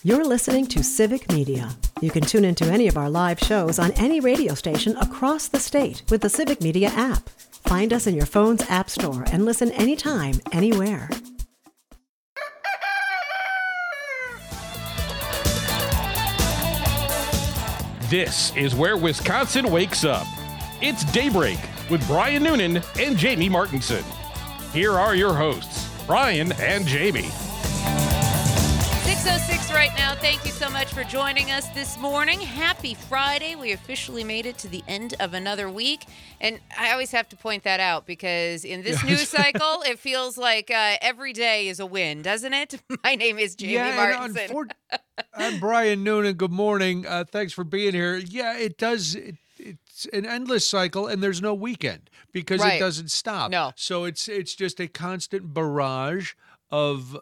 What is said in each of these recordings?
You're listening to Civic Media. You can tune into any of our live shows on any radio station across the state with the Civic Media app. Find us in your phone's app store and listen anytime, anywhere. This is where Wisconsin wakes up. It's Daybreak with Brian Noonan and Jamie Martinson. Here are your hosts, Brian and Jamie. 6:06 right now. Thank you so much for joining us this morning. Happy Friday. We officially made it to the end of another week. And I always have to point that out because in this news cycle, it feels like every day is a win, doesn't it? My name is Jamie Martinson. I'm Brian Noonan. Good morning. Thanks for being here. Yeah, it does. It's an endless cycle, and there's no weekend because it doesn't stop. No. So it's just a constant barrage of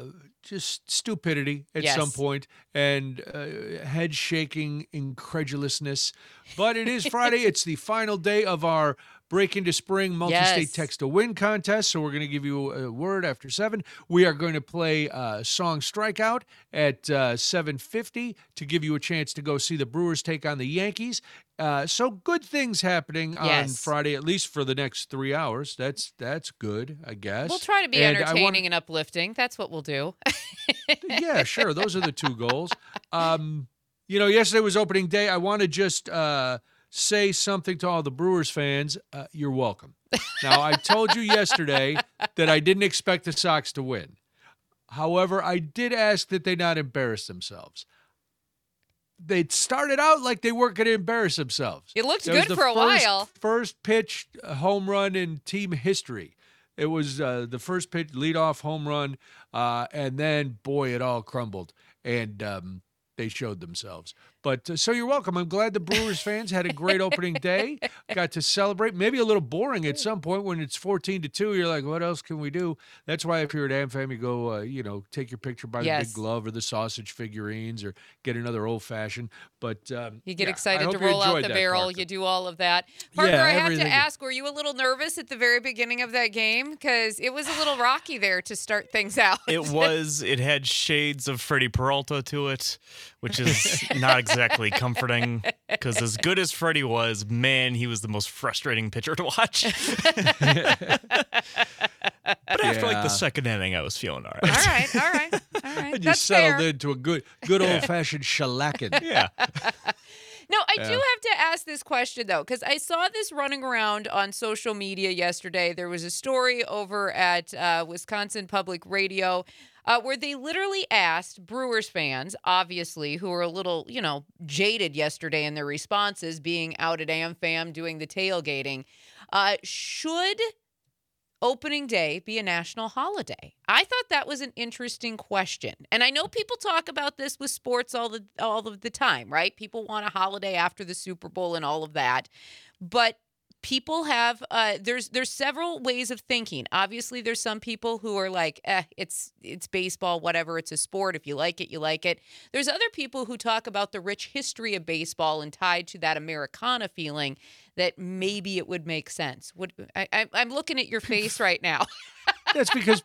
just stupidity at some point and head-shaking incredulousness. But it is Friday. It's the final day of our Break into Spring multi-state text-to-win contest. So we're going to give you a word after 7. We are going to play Song Strikeout at 7:50 to give you a chance to go see the Brewers take on the Yankees. So good things happening on Friday, at least for the next 3 hours. That's good, I guess. We'll try to be entertaining and uplifting. That's what we'll do. Yeah, sure. Those are the two goals. Yesterday was opening day. I want to just say something to all the Brewers fans. You're welcome. Now, I told you yesterday that I didn't expect the Sox to win. However, I did ask that they not embarrass themselves. They started out like they weren't going to embarrass themselves. It looked good for a while. First pitch home run in team history. It was the first pitch leadoff home run, and then, boy, it all crumbled. And they showed themselves. But so you're welcome. I'm glad the Brewers fans had a great opening day. Got to celebrate. Maybe a little boring at some point when it's 14-2. You're like, what else can we do? That's why if you're at AmFam, you go, take your picture by the big glove or the sausage figurines or get another old fashioned. But you get excited to roll out the barrel. Parker. You do all of that. Parker, I have to ask, were you a little nervous at the very beginning of that game? Because it was a little rocky there to start things out. It was. It had shades of Freddie Peralta to it, which is not exactly comforting because as good as Freddie was, man, he was the most frustrating pitcher to watch. But after like the second inning, I was feeling all right. All right. And you settled into a good old-fashioned shellacking. Yeah. No, I do have to ask this question, though, because I saw this running around on social media yesterday. There was a story over at Wisconsin Public Radio where they literally asked Brewers fans, obviously, who were a little, jaded yesterday in their responses, being out at AmFam doing the tailgating, should opening day be a national holiday? I thought that was an interesting question. And I know people talk about this with sports all of the time, right? People want a holiday after the Super Bowl and all of that. But people have there's several ways of thinking. Obviously, there's some people who are like, it's baseball, whatever, it's a sport. If you like it, you like it. There's other people who talk about the rich history of baseball and tied to that Americana feeling that maybe it would make sense. I'm looking at your face right now. That's because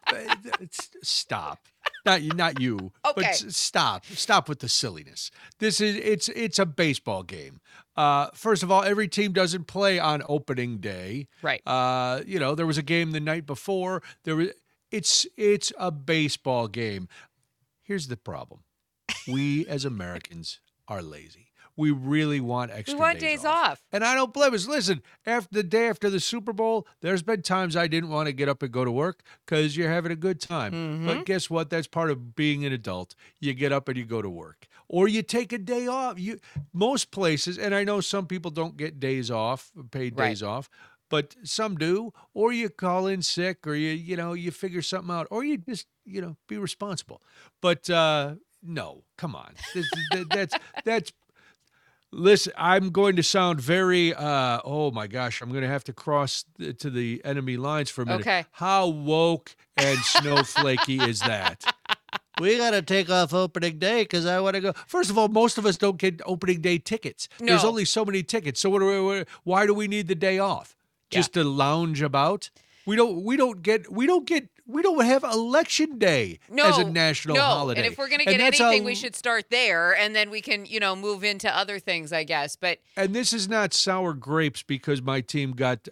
stop. Not you. Okay. But stop with the silliness. It's a baseball game. First of all, every team doesn't play on opening day. Right. There was a game the night before. It's a baseball game. Here's the problem. We as Americans are lazy. We really want extra We want days off. And I don't blame us. Listen, after the day after the Super Bowl, there's been times I didn't want to get up and go to work because you're having a good time. Mm-hmm. But guess what? That's part of being an adult. You get up and you go to work. Or you take a day off. Most places, and I know some people don't get days off, paid days off, but some do. Or you call in sick, or you figure something out, or you just be responsible. But no, come on. That's. Listen, I'm going to sound very, oh my gosh, I'm going to have to cross to the enemy lines for a minute. Okay. How woke and snowflakey is that? We got to take off opening day because I want to go. First of all, most of us don't get opening day tickets. No. There's only so many tickets. So why do we need the day off? Just to lounge about? We don't get We don't have Election Day as a national holiday. And if we're going to get anything, we should start there, and then we can, move into other things, I guess. And this is not sour grapes because my team got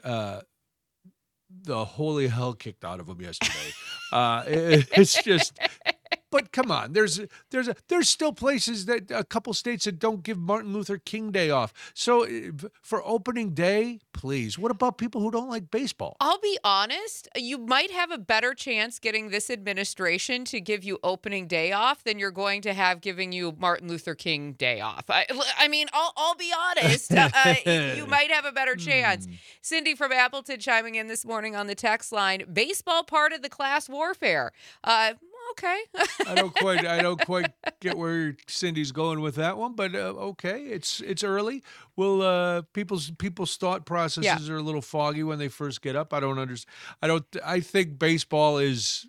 the holy hell kicked out of them yesterday. It's just. But come on, there's still places a couple states that don't give Martin Luther King Day off. So for opening day, please, what about people who don't like baseball? I'll be honest, you might have a better chance getting this administration to give you opening day off than you're going to have giving you Martin Luther King Day off. I mean, I'll be honest, you might have a better chance. Cindy from Appleton chiming in this morning on the text line, baseball part of the class warfare. Okay. I don't quite get where Cindy's going with that one, but okay, it's early. Well, people's thought processes are a little foggy when they first get up. I don't understand. I think baseball is,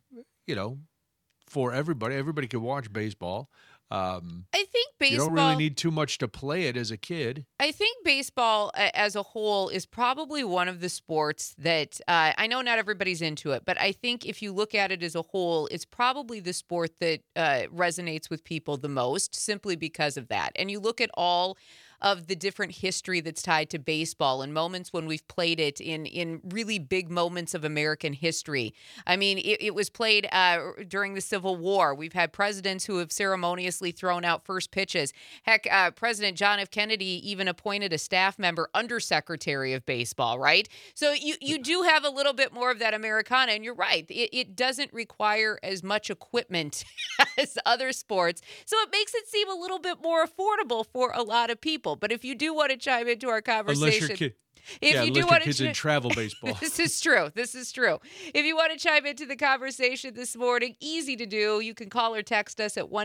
for everybody. Everybody can watch baseball. I think baseball. You don't really need too much to play it as a kid. I think baseball as a whole is probably one of the sports that I know not everybody's into it, but I think if you look at it as a whole, it's probably the sport that resonates with people the most simply because of that. And you look at all of the different history that's tied to baseball and moments when we've played it in really big moments of American history. I mean, it was played during the Civil War. We've had presidents who have ceremoniously thrown out first pitches. Heck, President John F. Kennedy even appointed a staff member undersecretary of baseball, right? So you do have a little bit more of that Americana, and you're right. It doesn't require as much equipment as other sports, so it makes it seem a little bit more affordable for a lot of people. But if you do want to chime into our conversation, unless your kid's in travel baseball. This is true. If you want to chime into the conversation this morning, easy to do. You can call or text us at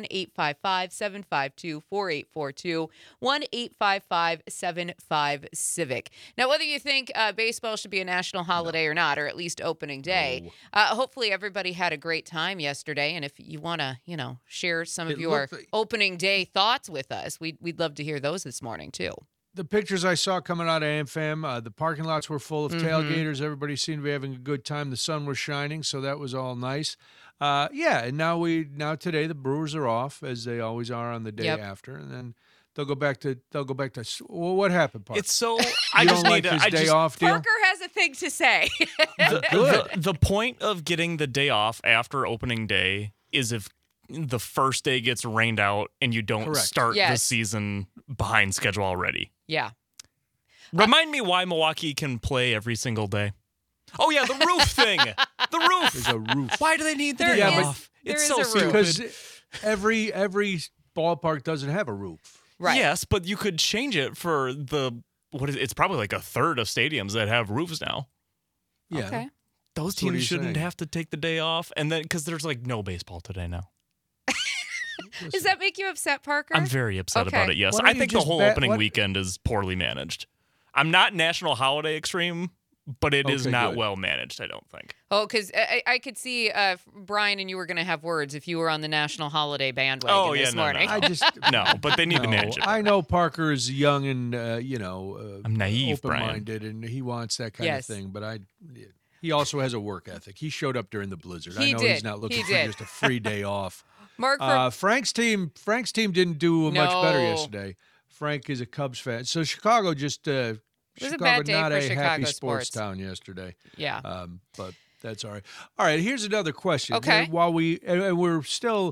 1-855-752-4842, 1-855-75-CIVIC. Now, whether you think baseball should be a national holiday or not, or at least opening day, hopefully everybody had a great time yesterday. And if you want to, share some of your opening day thoughts with us, we'd love to hear those this morning, too. The pictures I saw coming out of AmFam, the parking lots were full of tailgaters. Everybody seemed to be having a good time. The sun was shining, so that was all nice. And now today the Brewers are off, as they always are on the day after, and then they'll go back to. Well, what happened, Parker? It's so. I don't like his day off deal. Parker has a thing to say. The point of getting the day off after opening day is if the first day gets rained out and you don't start the season behind schedule already. Yeah. Remind me why Milwaukee can play every single day. Oh, yeah, the roof thing. The roof. There's a roof. Why do they need the day off? It's so stupid. Because every ballpark doesn't have a roof. Right. Yes, but you could change it for it's probably like a third of stadiums that have roofs now. Yeah. Okay. Those teams shouldn't have to take the day off. And then, because there's no baseball today now. Does that make you upset, Parker? I'm very upset about it, yes. I think the whole opening weekend is poorly managed. I'm not national holiday extreme, but it is not well managed, I don't think. Oh, because I could see Brian and you were going to have words if you were on the national holiday bandwagon this morning. No, but they need to manage it. I know Parker is young and, I'm naive, open-minded, and he wants that kind of thing, but he also has a work ethic. He showed up during the blizzard. I know he's not looking for just a free day off. Mark, Frank's team didn't do much better yesterday. Frank is a Cubs fan, so Chicago just it was a bad day not for a Chicago happy sports town yesterday. Yeah, but that's all right. All right, here's another question. Okay, while we're still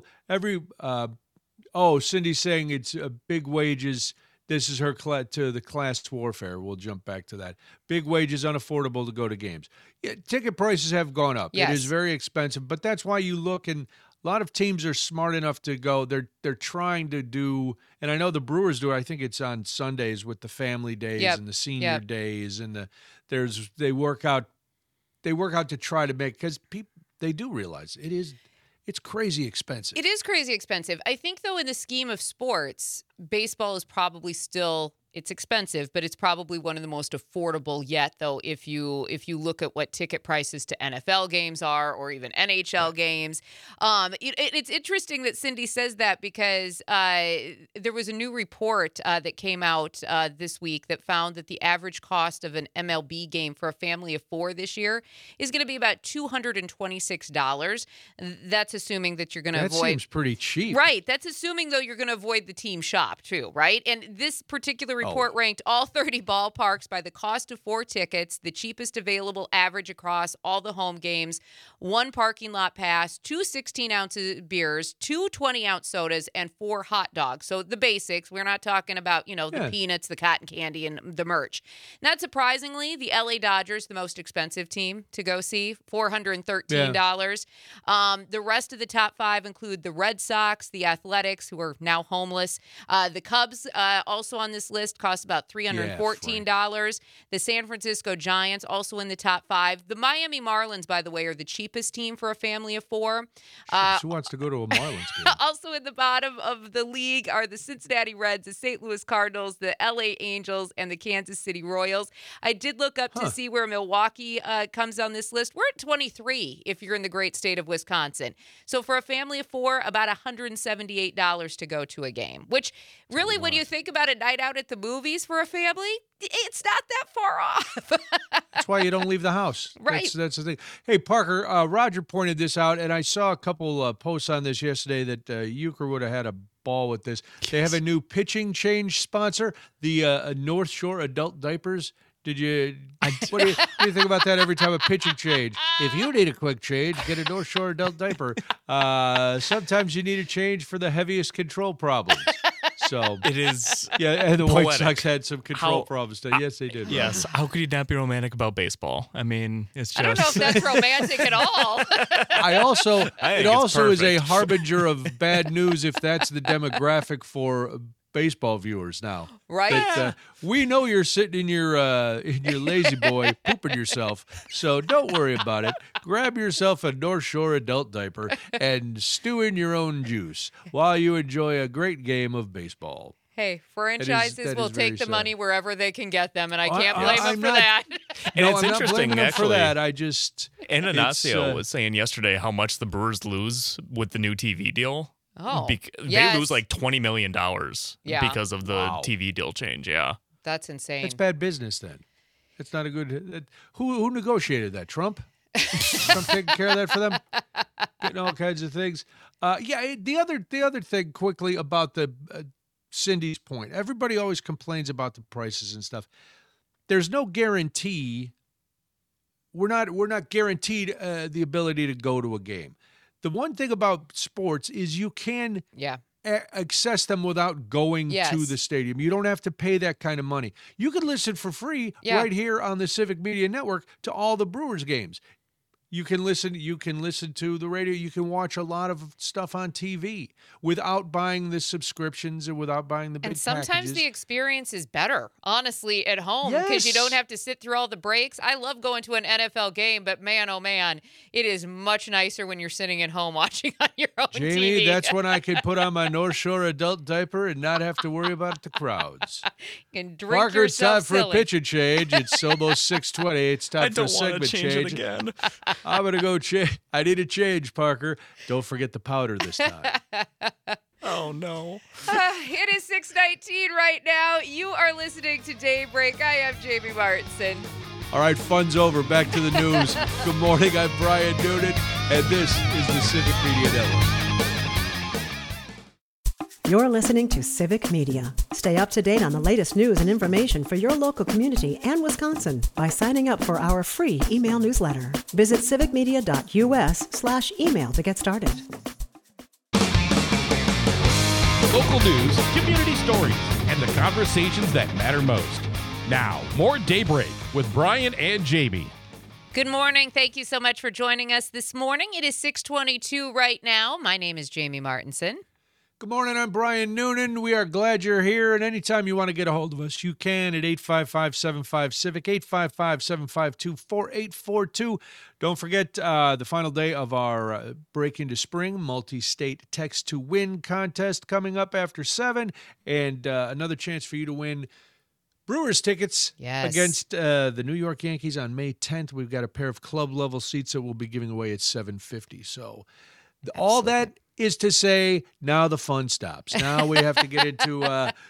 Cindy's saying it's big wages. This is her to the class warfare. We'll jump back to that. Big wages, unaffordable to go to games. Yeah, ticket prices have gone up. Yes. It is very expensive, but that's why you look, and a lot of teams are smart enough to go. They're trying to do, and I know the Brewers do. I think it's on Sundays with the family days and the senior days, and they work out to try to make, because they do realize it's crazy expensive. It is crazy expensive. I think, though, in the scheme of sports, baseball is probably still It's expensive, but it's probably one of the most affordable yet, though, if you look at what ticket prices to NFL games are or even NHL games. It's interesting that Cindy says that because there was a new report that came out this week that found that the average cost of an MLB game for a family of 4 this year is going to be about $226. That's assuming that you're going to avoid. That seems pretty cheap. Right. That's assuming, though, you're going to avoid the team shop, too, right? And this particular report ranked all 30 ballparks by the cost of 4 tickets, the cheapest available average across all the home games, 1 parking lot pass, 2 16-ounce beers, 2 20-ounce sodas, and 4 hot dogs. So the basics. We're not talking about, the peanuts, the cotton candy, and the merch. Not surprisingly, the LA Dodgers, the most expensive team to go see, $413. The rest of the top 5 include the Red Sox, the Athletics, who are now homeless. The Cubs, also on this list, cost about $314. The San Francisco Giants, also in the top 5. The Miami Marlins, by the way, are the cheapest team for a family of 4. Who wants to go to a Marlins game? Also in the bottom of the league are the Cincinnati Reds, the St. Louis Cardinals, the LA Angels, and the Kansas City Royals. I did look up to see where Milwaukee comes on this list. We're at 23 if you're in the great state of Wisconsin. So for a family of 4, about $178 to go to a game, which really, when you think about a night out at the movies for a family, it's not that far off. That's why you don't leave the house. Right. That's the thing. Hey, Parker, Roger pointed this out, and I saw a couple posts on this yesterday that Euchre would have had a ball with this. They have a new pitching change sponsor, the North Shore Adult Diapers. What do you think about that every time a pitching change? If you need a quick change, get a North Shore Adult Diaper. Sometimes you need a change for the heaviest control problems. So it is. Yeah, and the White poetic. Sox had some control problems. Yes, they did. Yes. Roger. How could you not be romantic about baseball? I mean, it's just. I don't know if that's romantic at all. It also is a harbinger of bad news if that's the demographic for baseball viewers now. Right. That, we know you're sitting in your lazy boy pooping yourself, so don't worry about it. Grab yourself a North Shore adult diaper and stew in your own juice while you enjoy a great game of baseball. Hey, franchises will take the money wherever they can get them, and I can't blame them for that. And no, it's I'm interesting, not blaming them actually. for that. I just... Anastasio was saying yesterday how much the Brewers lose with the new TV deal. Oh, They lose like $20 million because of the TV deal change. Yeah. That's insane. That's bad business then. It's not a good... Who negotiated that? Trump? Trump taking care of that for them? Getting all kinds of things. The other thing quickly about the Cindy's point. Everybody always complains about the prices and stuff. There's no guarantee. We're not guaranteed the ability to go to a game. The one thing about sports is you can access them without going to the stadium. You don't have to pay that kind of money. You can listen for free right here on the Civic Media Network to all the Brewers games. You can listen to the radio. You can watch a lot of stuff on TV without buying the subscriptions and without buying the big packages. And sometimes the experience is better, honestly, at home because you don't have to sit through all the breaks. I love going to an NFL game, but man, oh man, it is much nicer when you're sitting at home watching on your own TV. Jamie, that's when I can put on my North Shore adult diaper and not have to worry about the crowds. You can drink Parker, it's time for silly. a pitch and change. It's almost 6:20. It's time for a segment change. It again. I'm going to go change. I need a change, Parker. Don't forget the powder this time. Oh, no. It is 6:19 right now. You are listening to Daybreak. I am Jamie Martinson. All right, fun's over. Back to the news. Good morning. I'm Brian Noonan, and this is the Civic Media Network. You're listening to Civic Media. Stay up to date on the latest news and information for your local community and Wisconsin by signing up for our free email newsletter. Visit civicmedia.us/email to get started. Local news, community stories, and the conversations that matter most. Now, more Daybreak with Brian and Jamie. Good morning. Thank you so much for joining us this morning. It is 6:22 right now. My name is Jamie Martinson. Good morning, I'm Brian Noonan. We are glad you're here, and anytime you want to get a hold of us, you can at 855-75-CIVIC, 855-752-4842. Don't forget the final day of our Break into Spring multi-state text to win contest coming up after 7, and another chance for you to win Brewers tickets Yes. against the New York Yankees on May 10th. We've got a pair of club-level seats that we'll be giving away at $750. So all that is to say, now the fun stops. Now we have to get into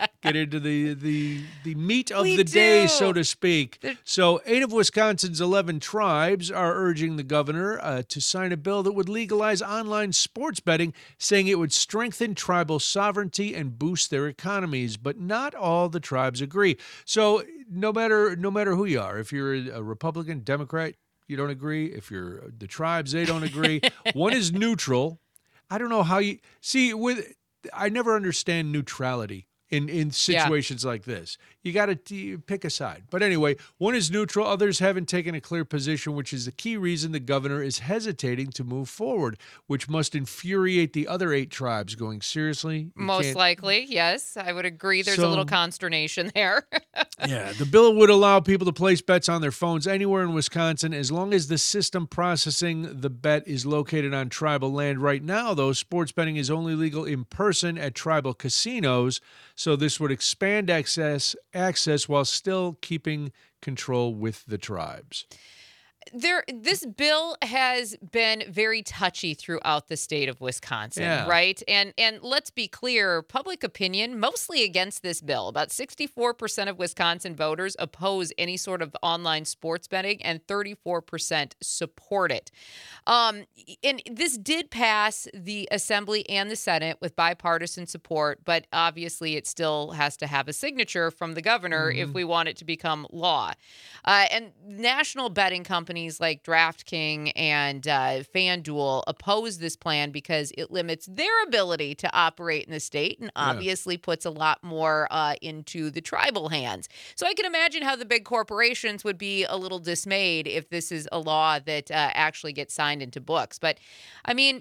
the meat of the day, so to speak. So 8 of Wisconsin's 11 tribes are urging the governor to sign a bill that would legalize online sports betting, saying it would strengthen tribal sovereignty and boost their economies. But not all the tribes agree. So no matter who you are, if you're a Republican, Democrat, you don't agree. If you're the tribes, they don't agree. One is neutral. I don't know how you see I never understand neutrality in situations like this. You got to pick a side. But anyway, one is neutral. Others haven't taken a clear position, which is the key reason the governor is hesitating to move forward, which must infuriate the other 8 tribes going, seriously? Most likely, yes. I would agree. There's a little consternation there. Yeah, the bill would allow people to place bets on their phones anywhere in Wisconsin as long as the system processing the bet is located on tribal land. Right now, though, sports betting is only legal in person at tribal casinos, so this would expand access while still keeping control with the tribes. This bill has been very touchy throughout the state of Wisconsin, right? And let's be clear, public opinion mostly against this bill. About 64% of Wisconsin voters oppose any sort of online sports betting, and 34% support it. And this did pass the Assembly and the Senate with bipartisan support, but obviously it still has to have a signature from the governor if we want it to become law. And national betting companies like DraftKings and FanDuel oppose this plan because it limits their ability to operate in the state and obviously puts a lot more into the tribal hands. So I can imagine how the big corporations would be a little dismayed if this is a law that actually gets signed into books. But I mean,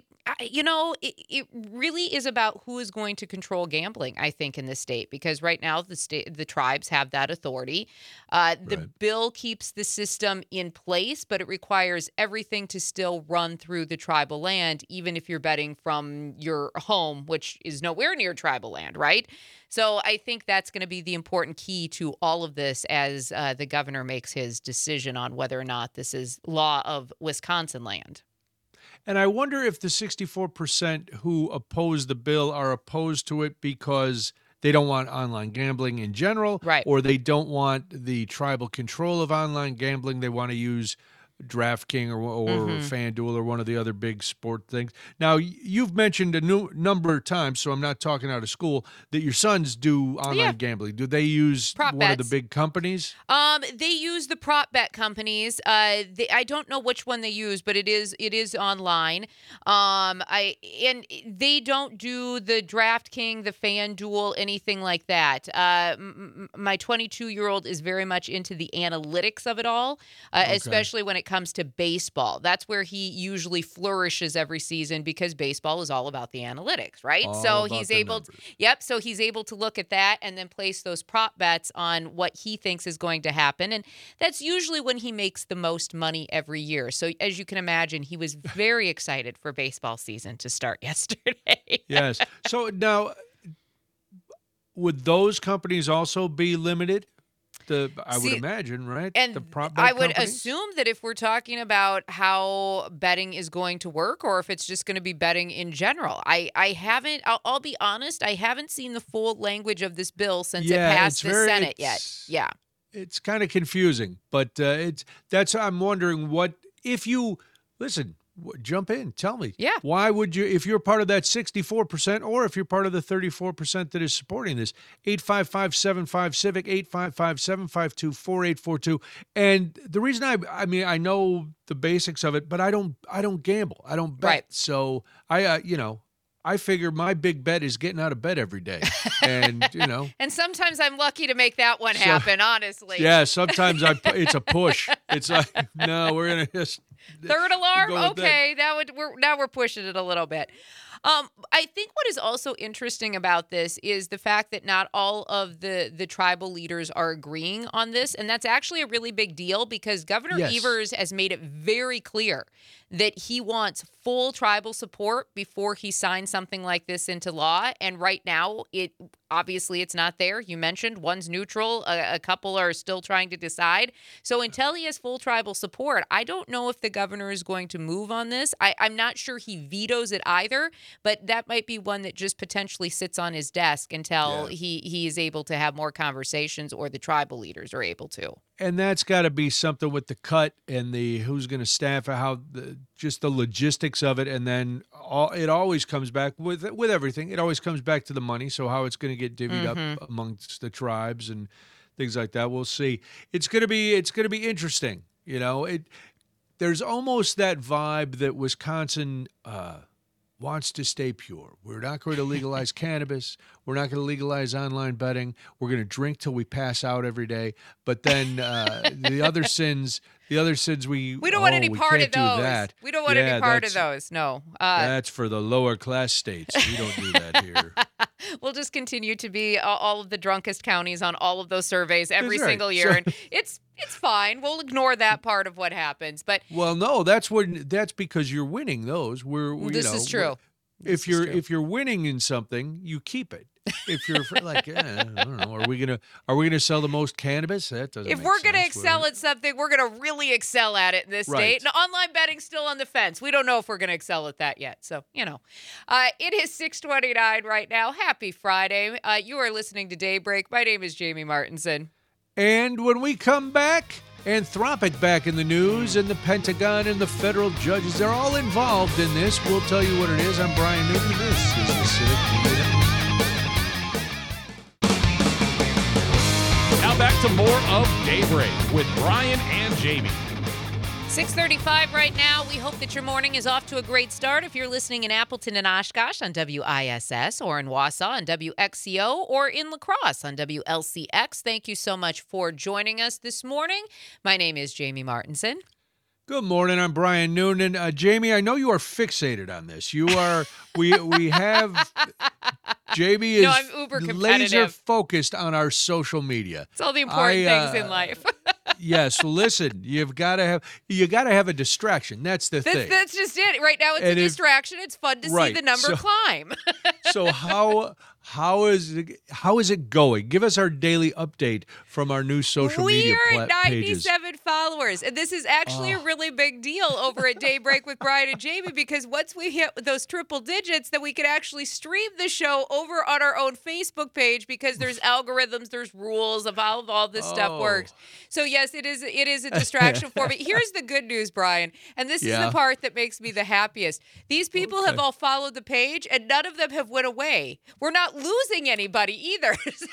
it really is about who is going to control gambling, I think, in this state, because right now the tribes have that authority. The bill keeps the system in place, but it requires everything to still run through the tribal land, even if you're betting from your home, which is nowhere near tribal land, right? So I think that's going to be the important key to all of this as the governor makes his decision on whether or not this is law of Wisconsin land. And I wonder if the 64% who oppose the bill are opposed to it because they don't want online gambling in general, or they don't want the tribal control of online gambling. They want to use DraftKings or FanDuel or one of the other big sport things. Now, you've mentioned a number of times, so I'm not talking out of school, that your sons do online gambling. Do they use one of the big companies? They use the prop bet companies. I don't know which one they use, but it is online. And they don't do the DraftKings, the FanDuel, anything like that. My 22-year-old is very much into the analytics of it all, especially when it comes to baseball. That's where he usually flourishes every season because baseball is all about the analytics, right? So he's able to look at that and then place those prop bets on what he thinks is going to happen. And that's usually when he makes the most money every year. So as you can imagine, he was very excited for baseball season to start yesterday. Yes. So now, would those companies also be limited? I would imagine, right? And the prop bet I would companies? assume that if we're talking about how betting is going to work, or if it's just going to be betting in general, I'll be honest, I haven't seen the full language of this bill since it passed the Senate yet. Yeah. It's kind of confusing, but I'm wondering jump in, tell me. Yeah. Why would you, if you're part of that 64%, or if you're part of the 34% that is supporting this, 855-75-CIVIC, 855-752-4842. And the reason I know the basics of it, but I don't gamble. I don't bet. Right. So I figure my big bet is getting out of bed every day. And, And sometimes I'm lucky to make that one happen, honestly. Yeah, sometimes it's a push. It's like, no, we're going to just... Third alarm? Go with Okay, now we're pushing it a little bit. I think what is also interesting about this is the fact that not all of the tribal leaders are agreeing on this. And that's actually a really big deal because Governor Evers has made it very clear that he wants full tribal support before he signs something like this into law. And right now, obviously it's not there. You mentioned one's neutral. A couple are still trying to decide. So until he has full tribal support, I don't know if the governor is going to move on this. I'm not sure he vetoes it either, but that might be one that just potentially sits on his desk until he is able to have more conversations or the tribal leaders are able to. And that's got to be something with the cut and the who's going to staff, just the logistics of it, and then it always comes back with everything. It always comes back to the money. So how it's going to get divvied up amongst the tribes and things like that, we'll see. It's going to be interesting. There's almost that vibe that Wisconsin wants to stay pure. We're not going to legalize cannabis. We're not going to legalize online betting. We're going to drink till we pass out every day. But then the other sins we don't want any part of those. We don't want any part of those. No. That's for the lower class states. We don't do that here. We'll just continue to be all of the drunkest counties on all of those surveys every single year, and it's fine. We'll ignore that part of what happens. But no, that's because you're winning those. This is true. If you're winning in something, you keep it. If you're like, I don't know, are we gonna sell the most cannabis? That doesn't. If we're gonna excel at something, we're gonna really excel at it in this state. And online betting's still on the fence. We don't know if we're gonna excel at that yet. So it is 6:29 right now. Happy Friday. You are listening to Daybreak. My name is Jamie Martinson. And when we come back, Anthropic back in the news, and the Pentagon and the federal judges, they're all involved in this. We'll tell you what it is. I'm Brian Newton. This is the Civic Media. Now back to more of Daybreak with Brian and Jamie. 6:35 right now. We hope that your morning is off to a great start. If you're listening in Appleton and Oshkosh on WISS, or in Wausau on WXCO, or in La Crosse on WLCX, thank you so much for joining us this morning. My name is Jamie Martinson. Good morning. I'm Brian Noonan. Jamie, I know you are fixated on this. You are. We have. Jamie is I'm uber competitive. Laser focused on our social media. It's all the important things in life. Yes, listen, you got to have a distraction. That's the thing. That's just it. Right now, it's a distraction. It's fun to see the number climb. So how is it going? Give us our daily update from our new social media pages. We are at 97 followers, and this is actually a really big deal over at Daybreak with Brian and Jamie, because once we hit those triple digits, then we can actually stream the show over on our own Facebook page, because there's algorithms, there's rules of how all this stuff works. So yes, it is a distraction for me. Here's the good news, Brian, and this is the part that makes me the happiest. These people have all followed the page, and none of them have went away. We're not losing anybody either.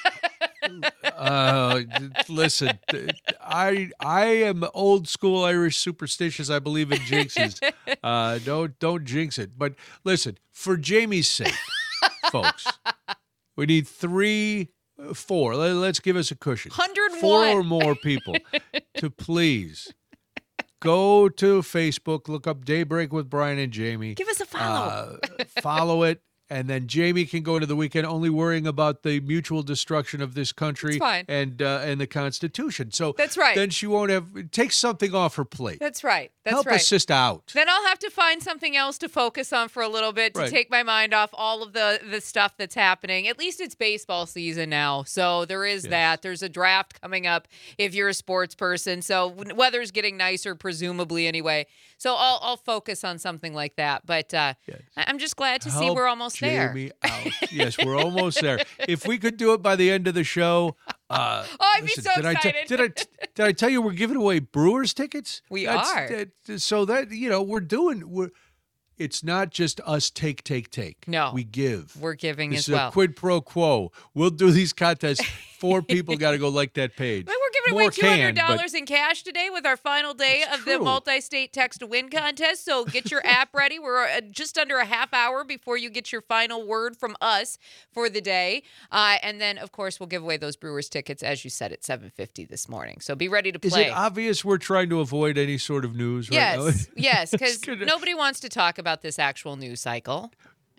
Listen, I am old school Irish superstitious. I believe in jinxes. Don't jinx it. But listen, for Jamie's sake, folks, we need 4. Let's give us a cushion. 101. 4 or more people to please go to Facebook, look up Daybreak with Brian and Jamie. Give us a follow. Follow it. And then Jamie can go into the weekend only worrying about the mutual destruction of this country and the Constitution. So that's right. Then she won't take something off her plate. That's right. Help a sister out. Then I'll have to find something else to focus on for a little bit to take my mind off all of the stuff that's happening. At least it's baseball season now, so there is that. There's a draft coming up if you're a sports person. So weather's getting nicer, presumably anyway. So I'll focus on something like that. But I'm just glad to see we're almost there. Jamie out. Yes, we're almost there. If we could do it by the end of the show. I'd be so excited. Did I tell you we're giving away Brewers tickets? We are. So that, it's not just us take. No. We give. We're giving this as well. This is a quid pro quo. We'll do these contests. 4 people got to go like that page. But we're giving away $200 in cash today with our final day of the multi-state text-to-win contest. So get your app ready. We're just under a half hour before you get your final word from us for the day. And then, of course, we'll give away those Brewers tickets, as you said, at 7:50 this morning. So be ready to play. Is it obvious we're trying to avoid any sort of news right now? Yes, because nobody wants to talk about this actual news cycle.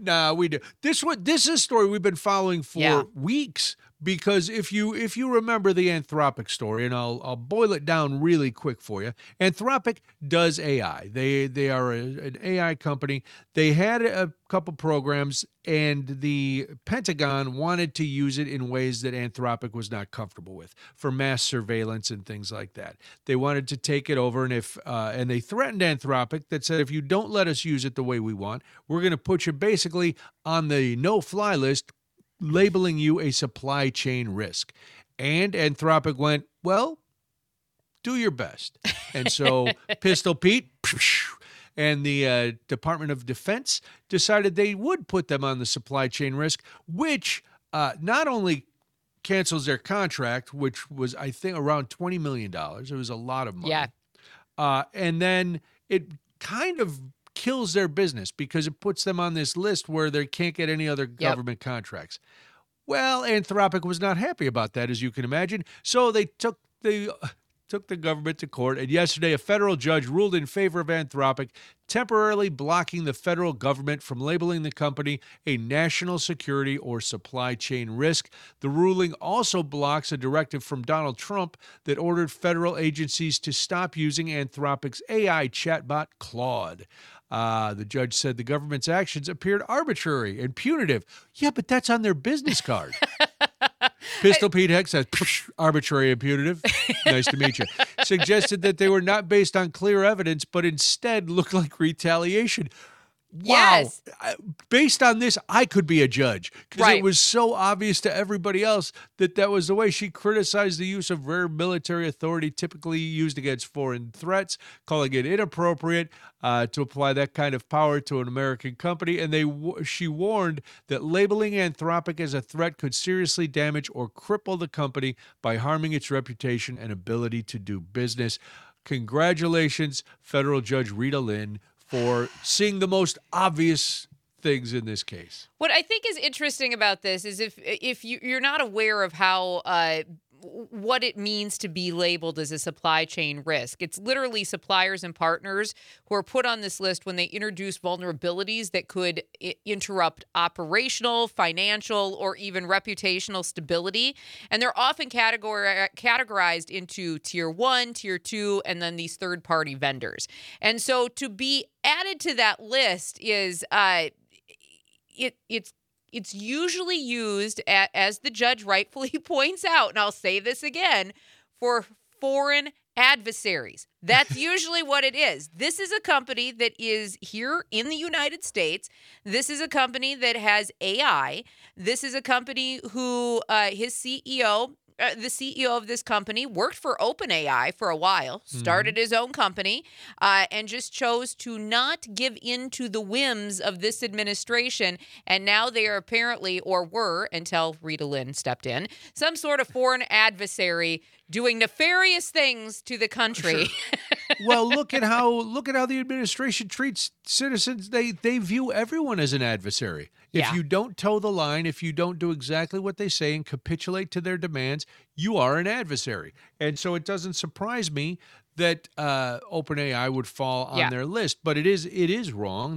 Nah, we do. This is a story we've been following for weeks, because if you remember the Anthropic story, and I'll boil it down really quick for you. Anthropic does AI. They are an AI company. They had a couple programs, and the Pentagon wanted to use it in ways that Anthropic was not comfortable with, for mass surveillance and things like that. They wanted to take it over, and they threatened Anthropic that said, if you don't let us use it the way we want, we're going to put you basically on the no-fly list, labeling you a supply chain risk. And Anthropic went, well, do your best. And so Pistol Pete and the Department of Defense decided they would put them on the supply chain risk, which not only cancels their contract, which was, I think, around $20 million. It was a lot of money. Yeah. And then it kind of kills their business, because it puts them on this list where they can't get any other government contracts. Well, Anthropic was not happy about that, as you can imagine. So they took the government to court, and yesterday a federal judge ruled in favor of Anthropic, temporarily blocking the federal government from labeling the company a national security or supply chain risk. The ruling also blocks a directive from Donald Trump that ordered federal agencies to stop using Anthropic's AI chatbot Claude. The judge said the government's actions appeared arbitrary and punitive. Yeah, but that's on their business card. Pistol Pete Heck says, arbitrary and punitive. Nice to meet you. Suggested that they were not based on clear evidence, but instead looked like retaliation. Wow. Yes. Based on this, I could be a judge, because it was so obvious to everybody else that was the way. She criticized the use of rare military authority typically used against foreign threats, calling it inappropriate to apply that kind of power to an American company. And she warned that labeling Anthropic as a threat could seriously damage or cripple the company by harming its reputation and ability to do business. Congratulations, Federal Judge Rita Lynn, for seeing the most obvious things in this case. What I think is interesting about this is if you're not aware of how what it means to be labeled as a supply chain risk, it's literally suppliers and partners who are put on this list when they introduce vulnerabilities that could interrupt operational, financial, or even reputational stability. And they're often categorized into tier 1, tier 2, and then these third-party vendors. And so to be added to that list is it's usually used, as the judge rightfully points out, and I'll say this again, for foreign adversaries. That's usually what it is. This is a company that is here in the United States. This is a company that has AI. This is a company who his CEO, the CEO of this company, worked for OpenAI for a while, started his own company, and just chose to not give in to the whims of this administration. And now they are apparently, or were until Rita Lynn stepped in, some sort of foreign adversary doing nefarious things to the country. Sure. Well, look at how the administration treats citizens. They view everyone as an adversary. If you don't toe the line, if you don't do exactly what they say and capitulate to their demands, you are an adversary. And so it doesn't surprise me that OpenAI would fall on their list. But it is wrong.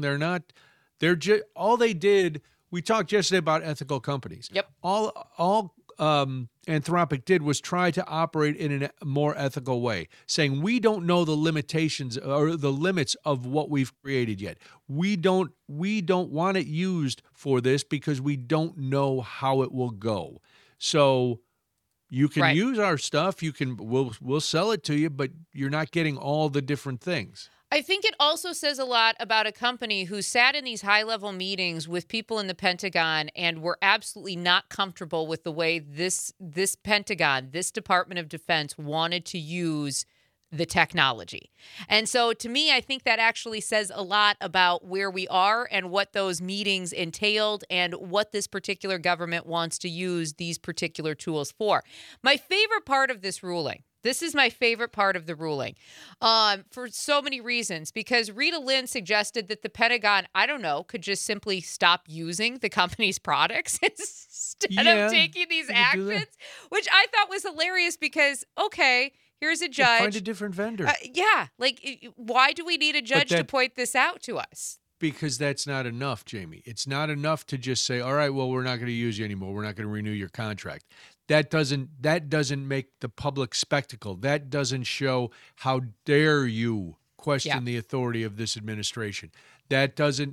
All they did. We talked yesterday about ethical companies. Yep. All Anthropic did was try to operate in a more ethical way, saying we don't know the limitations or the limits of what we've created yet. We don't want it used for this because we don't know how it will go. So you can use our stuff. We'll sell it to you, but you're not getting all the different things. I think it also says a lot about a company who sat in these high-level meetings with people in the Pentagon and were absolutely not comfortable with the way this Pentagon, this Department of Defense, wanted to use the technology. And so to me, I think that actually says a lot about where we are and what those meetings entailed and what this particular government wants to use these particular tools for. My favorite part of this ruling, this is my favorite part of the ruling for so many reasons, because Rita Lynn suggested that the Pentagon, could just simply stop using the company's products instead of taking these actions, which I thought was hilarious because, here's a judge. Find a different vendor. Why do we need a judge to point this out to us? because that's not enough, Jamie. It's not enough to just say, all right, well, we're not going to use you anymore. We're not going to renew your contract. That doesn't make the public spectacle. That doesn't show how dare you question the authority of this administration. That doesn't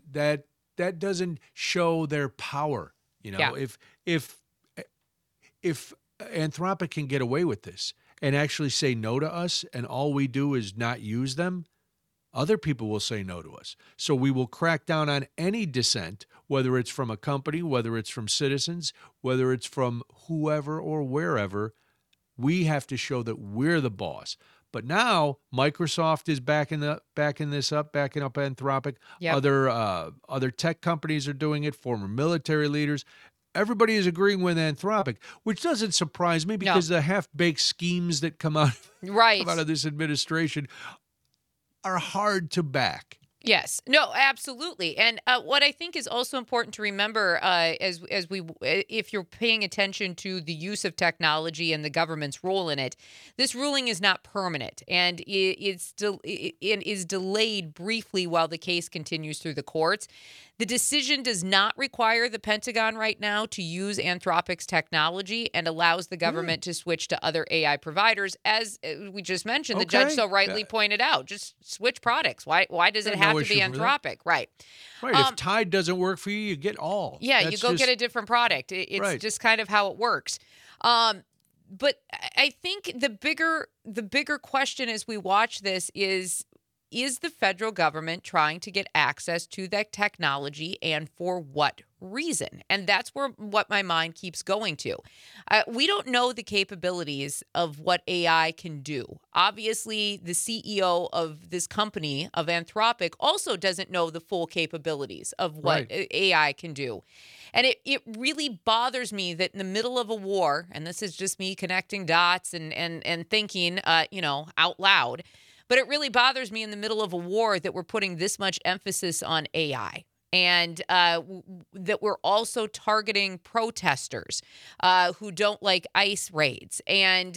show their power. You know, if Anthropic can get away with this and actually say no to us, and all we do is not use them, other people will say no to us. So we will crack down on any dissent, whether it's from a company, whether it's from citizens, whether it's from whoever or wherever. We have to show that we're the boss. But now Microsoft is backing up Anthropic. Yep. Other tech companies are doing it, former military leaders. Everybody is agreeing with Anthropic, which doesn't surprise me because the half-baked schemes that come out of this administration are hard to back. Yes. No, absolutely. And what I think is also important to remember if you're paying attention to the use of technology and the government's role in it, this ruling is not permanent and it is delayed briefly while the case continues through the courts. The decision does not require the Pentagon right now to use Anthropic's technology and allows the government to switch to other AI providers. As we just mentioned, the judge so rightly pointed out, just switch products. Why does it have to be Anthropic? Right. If Tide doesn't work for you, you get all. Yeah, you go get a different product. It's just kind of how it works. But I think the bigger question as we watch this is the federal government trying to get access to that technology, and for what reason? And that's what my mind keeps going to. We don't know the capabilities of what AI can do. Obviously, the CEO of this company, of Anthropic, also doesn't know the full capabilities of what AI can do. And it really bothers me that in the middle of a war, and this is just me connecting dots and thinking, out loud, but it really bothers me in the middle of a war that we're putting this much emphasis on AI, and that we're also targeting protesters who don't like ICE raids. And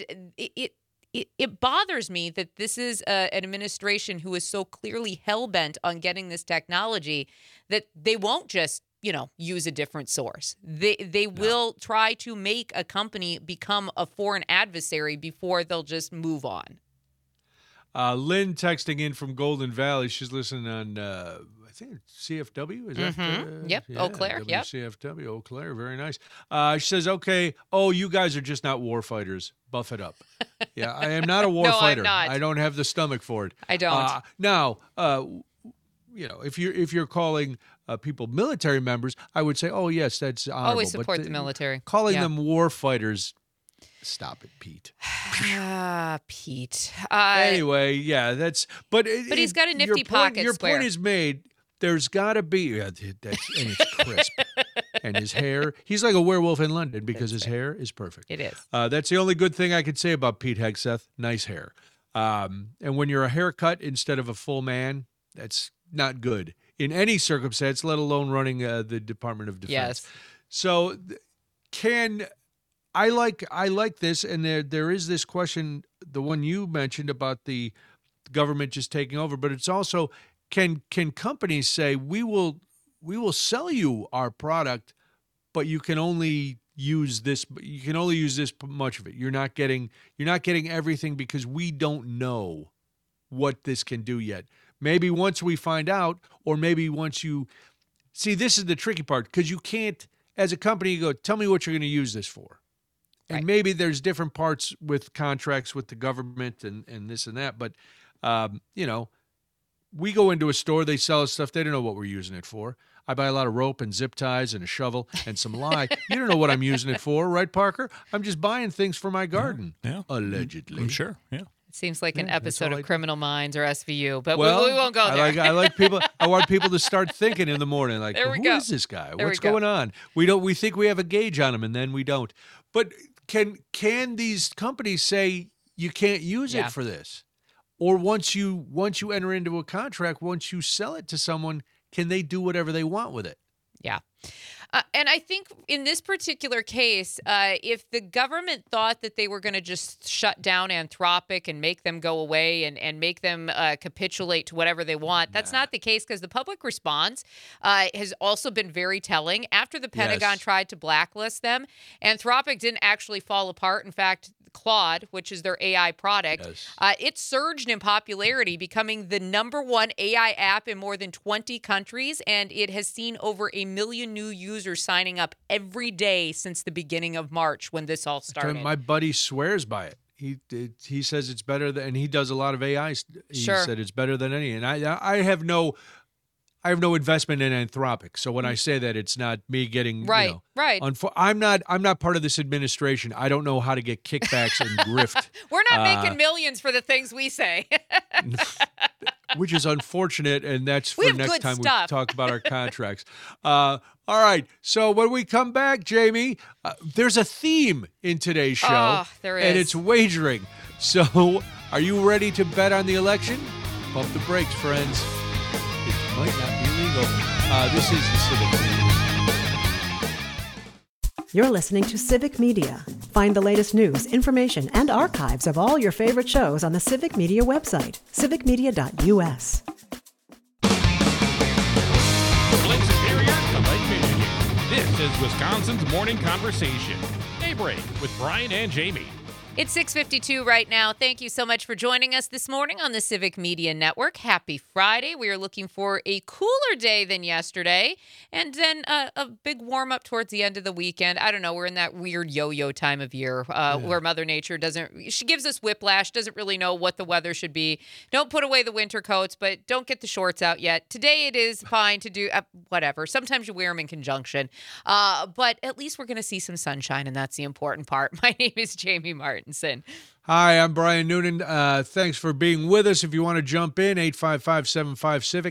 it bothers me that this is an administration who is so clearly hell-bent on getting this technology that they won't just use a different source. They will try to make a company become a foreign adversary before they'll just move on. Lynn texting in from Golden Valley. She's listening on, I think it's CFW. Is that? Yep. Eau Claire. Yep. CFW. Eau Claire. Very nice. She says, okay. Oh, you guys are just not war fighters. Buff it up. Yeah, I am not a war fighter. I'm not. I don't have the stomach for it. I don't. Now, if you're calling people military members, I would say, oh, yes, that's honorable. Always support the military. Calling them war fighters, stop it, Pete. Pete. Anyway, yeah, that's. But he's got a nifty pocket. Your square. point is made. There's got to be. And it's crisp. And his hair. He's like a werewolf in London because his hair is perfect. It is. That's the only good thing I could say about Pete Hegseth. Nice hair. And when you're a haircut instead of a full man, that's not good in any circumstance, let alone running the Department of Defense. Yes. So I like this, and there is this question, the one you mentioned about the government just taking over, but it's also can companies say we will sell you our product, but you can only use this much of it. You're not getting everything because we don't know what this can do yet. Maybe once we find out, or maybe once you see, this is the tricky part, because you can't, as a company, you go, tell me what you're going to use this for. And maybe there's different parts with contracts with the government and this and that. But, we go into a store, they sell us stuff. They don't know what we're using it for. I buy a lot of rope and zip ties and a shovel and some lye. You don't know what I'm using it for, right, Parker? I'm just buying things for my garden. Yeah. Allegedly. I'm sure, yeah. It seems like an episode of Criminal Minds or SVU, but we won't go there. I like people. I want people to start thinking in the morning, like, who is this guy? What's going on? We think we have a gauge on him, and then we don't. But can these companies say you can't use it for this? Or once you enter into a contract, once you sell it to someone, can they do whatever they want with it? Yeah. And I think in this particular case, if the government thought that they were going to just shut down Anthropic and make them go away and make them capitulate to whatever they want, that's not the case, because the public response has also been very telling. After the Pentagon tried to blacklist them, Anthropic didn't actually fall apart. In fact, Claude, which is their AI product, it surged in popularity, becoming the #1 AI app in more than 20 countries, and it has seen over 1 million new users signing up every day since the beginning of March when this all started. My buddy swears by it. He says it's better than, and he does a lot of AI. He said it's better than any, and I have no investment in Anthropic. So when I say that, it's not me getting right. I'm not part of this administration. I don't know how to get kickbacks and grift. We're not making millions for the things we say. Which is unfortunate, and that's for next time we talk about our contracts. All right. So when we come back, Jamie, there's a theme in today's show. Oh, there is. And it's wagering. So are you ready to bet on the election? Pump the brakes, friends. It might not be legal. This is the Civic Media. You're listening to Civic Media. Find the latest news, information, and archives of all your favorite shows on the Civic Media website, civicmedia.us. Lake Superior to Lake Michigan. This is Wisconsin's Morning Conversation. Daybreak with Brian and Jamie. It's 6:52 right now. Thank you so much for joining us this morning on the Civic Media Network. Happy Friday. We are looking for a cooler day than yesterday, and then a big warm-up towards the end of the weekend. I don't know. We're in that weird yo-yo time of year where Mother Nature she gives us whiplash, doesn't really know what the weather should be. Don't put away the winter coats, but don't get the shorts out yet. Today it is fine to do whatever. Sometimes you wear them in conjunction, but at least we're going to see some sunshine, and that's the important part. My name is Jamie Martin. Hi, I'm Brian Noonan. Thanks for being with us. If you want to jump in, 855-75-CIVIC,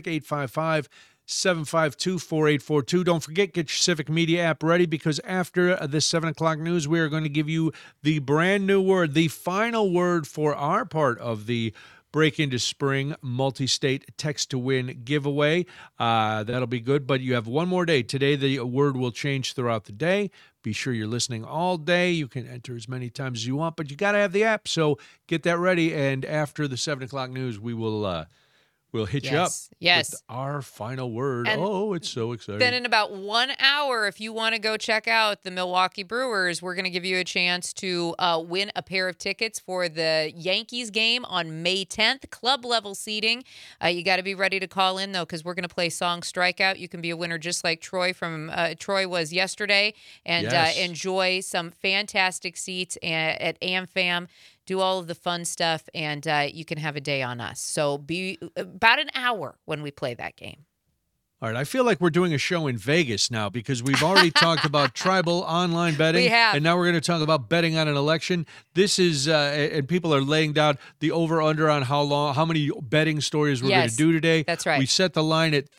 855-752-4842. Don't forget, get your Civic Media app ready, because after this 7 o'clock news, we are going to give you the brand new word, the final word for our part of the Break Into Spring multi-state text-to-win giveaway. That'll be good, but you have one more day. Today, the word will change throughout the day. Be sure you're listening all day. You can enter as many times as you want, but you got to have the app, so get that ready. And after the 7 o'clock news, we'll hit you up with our final word. And it's so exciting. Then in about 1 hour, if you want to go check out the Milwaukee Brewers, we're going to give you a chance to win a pair of tickets for the Yankees game on May 10th, club-level seating. You got to be ready to call in, though, because we're going to play Song Strikeout. You can be a winner just like Troy was yesterday, and enjoy some fantastic seats at AmFam. Do all of the fun stuff, and you can have a day on us. So be about an hour when we play that game. All right, I feel like we're doing a show in Vegas now, because we've already talked about tribal online betting. We have. And now we're going to talk about betting on an election. This is, and people are laying down the over-under on how many betting stories we're going to do today. That's right. We set the line at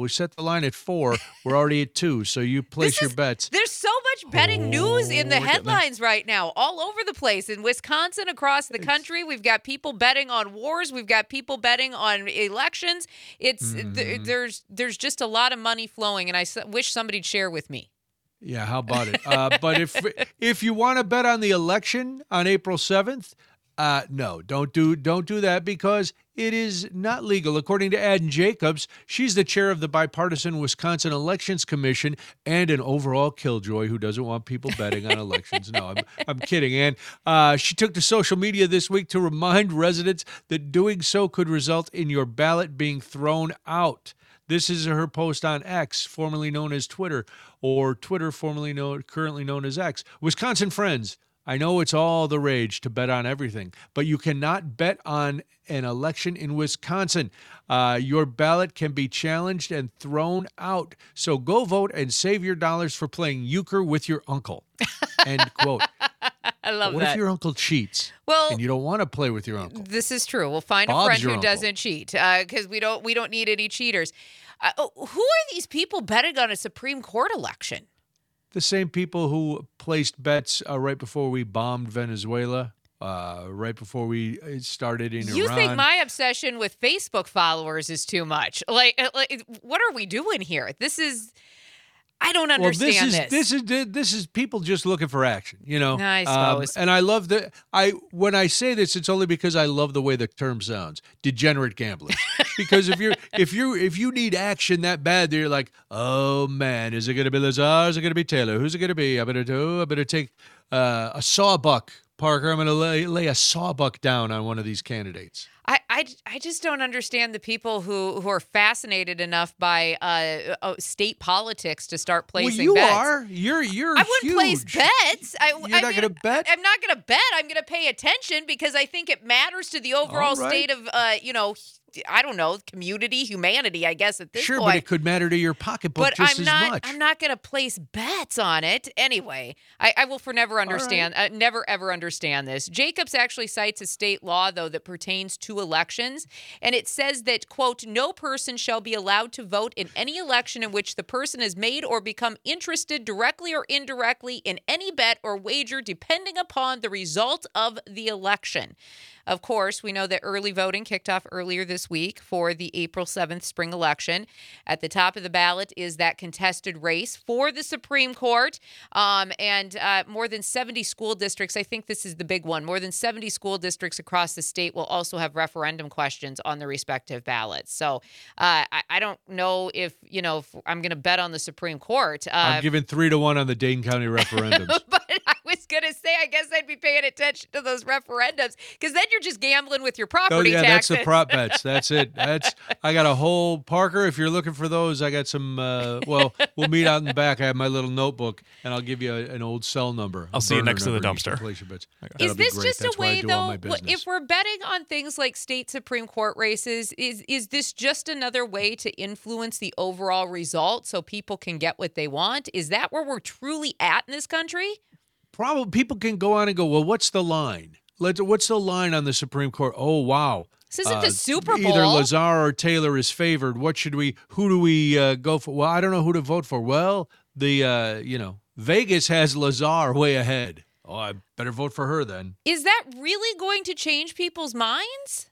4. We're already at 2, so you place your bets. There's so much betting news in the headlines right now, all over the place. In Wisconsin, across the country, we've got people betting on wars. We've got people betting on elections. There's just a lot of money flowing, and I wish somebody'd share with me. Yeah, how about it? But if you want to bet on the election on April 7th, no, don't do that, because it is not legal. According to Ann Jacobs, she's the chair of the bipartisan Wisconsin Elections Commission and an overall killjoy who doesn't want people betting on elections. No, I'm kidding, Ann. She took to social media this week to remind residents that doing so could result in your ballot being thrown out. This is her post on X, formerly known as Twitter, or Twitter, currently known as X. Wisconsin friends, I know it's all the rage to bet on everything, but you cannot bet on an election in Wisconsin. Your ballot can be challenged and thrown out. So go vote and save your dollars for playing euchre with your uncle. End quote. I love that. What if your uncle cheats? And you don't want to play with your uncle? This is true. We'll find a friend who doesn't cheat, because we don't need any cheaters. Who are these people betting on a Supreme Court election? The same people who placed bets right before we bombed Venezuela, right before we started in Iran. You think my obsession with Facebook followers is too much? Like, what are we doing here? This is... I don't understand This is people just looking for action, you know. I suppose. And I love when I say this, it's only because I love the way the term sounds, degenerate gambling. Because if you need action that bad, you're like, oh man, is it going to be Lazar? Is it going to be Taylor? Who's it going to be? I'm going to take a sawbuck, Parker. I'm going to lay a sawbuck down on one of these candidates. I just don't understand the people who are fascinated enough by state politics to start placing bets. Are. You're I wouldn't huge. place bets. You're not going to bet? I'm not going to bet. I'm going to pay attention because I think it matters to the overall state of, I don't know, community, humanity, I guess, at this point. Sure, but it could matter to your pocketbook just as much. I'm not going to place bets on it. Anyway, I will never understand, never ever understand this. Jacobs actually cites a state law, though, that pertains to elections. And it says that, quote, no person shall be allowed to vote in any election in which the person has made or become interested directly or indirectly in any bet or wager depending upon the result of the election. Of course, we know that early voting kicked off earlier this week for the April 7th spring election. At the top of the ballot is that contested race for the Supreme Court. And more than 70 school districts, I think this is the big one, more than 70 school districts across the state will also have referendum questions on the respective ballots. So I don't know if I'm going to bet on the Supreme Court. I'm giving 3-1 on the Dane County referendums. But I was going to say, I guess I'd be paying attention to those referendums because then you're just gambling with your property taxes. That's the prop bets. That's it. I got a whole, Parker, if you're looking for those, I got some, we'll meet out in the back. I have my little notebook, and I'll give you an old cell number. I'll see you next to the dumpster. Is this just a way, though, if we're betting on things like state Supreme Court races, is this just another way to influence the overall result so people can get what they want? Is that where we're truly at in this country? Probably. People can go on and go, well, what's the line? What's the line on the Supreme Court? Oh, wow. This isn't the Super Bowl. Either Lazar or Taylor is favored. Who do we go for? Well, I don't know who to vote for. Well, Vegas has Lazar way ahead. Oh, I better vote for her then. Is that really going to change people's minds?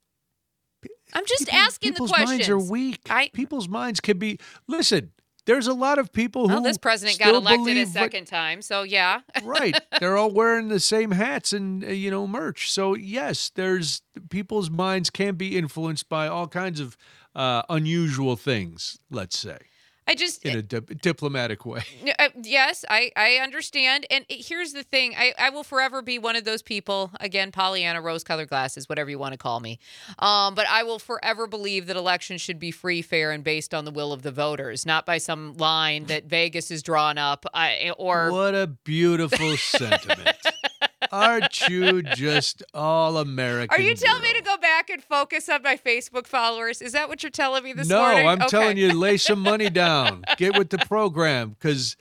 I'm just asking the questions. People's minds are weak. People's minds can be, listen, there's a lot of people who this president got elected a second time, so yeah. Right. They're all wearing the same hats and, merch. So, yes, people's minds can be influenced by all kinds of unusual things, let's say. In a diplomatic way. Yes, I understand. And here's the thing. I will forever be one of those people, again, Pollyanna, rose-colored glasses, whatever you want to call me. But I will forever believe that elections should be free, fair, and based on the will of the voters, not by some line that Vegas has drawn up. What a beautiful sentiment. Aren't you just all American? Are you telling me to go back and focus on my Facebook followers? Is that what you're telling me this morning? No, I'm telling you, lay some money down. Get with the program because,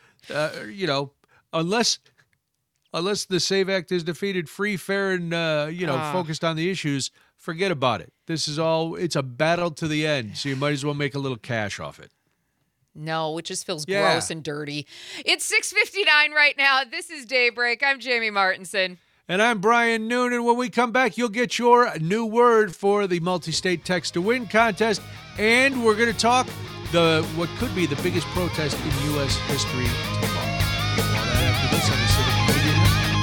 unless the SAVE Act is defeated, free, fair, and, focused on the issues, forget about it. It's a battle to the end, so you might as well make a little cash off it. No, it just feels gross and dirty. It's 6:59 right now. This is Daybreak. I'm Jamie Martinson. And I'm Brian Noonan. When we come back, you'll get your new word for the multi-state text to win contest. And we're going to talk what could be the biggest protest in U.S. history tomorrow. All that after this on the Civic Media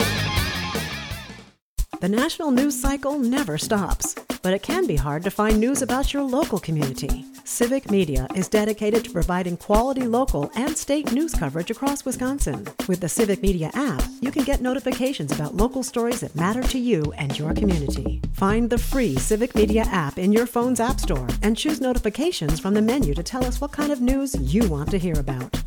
Network. The national news cycle never stops, but it can be hard to find news about your local community. Civic Media is dedicated to providing quality local and state news coverage across Wisconsin. With the Civic Media app, you can get notifications about local stories that matter to you and your community. Find the free Civic Media app in your phone's app store and choose notifications from the menu to tell us what kind of news you want to hear about.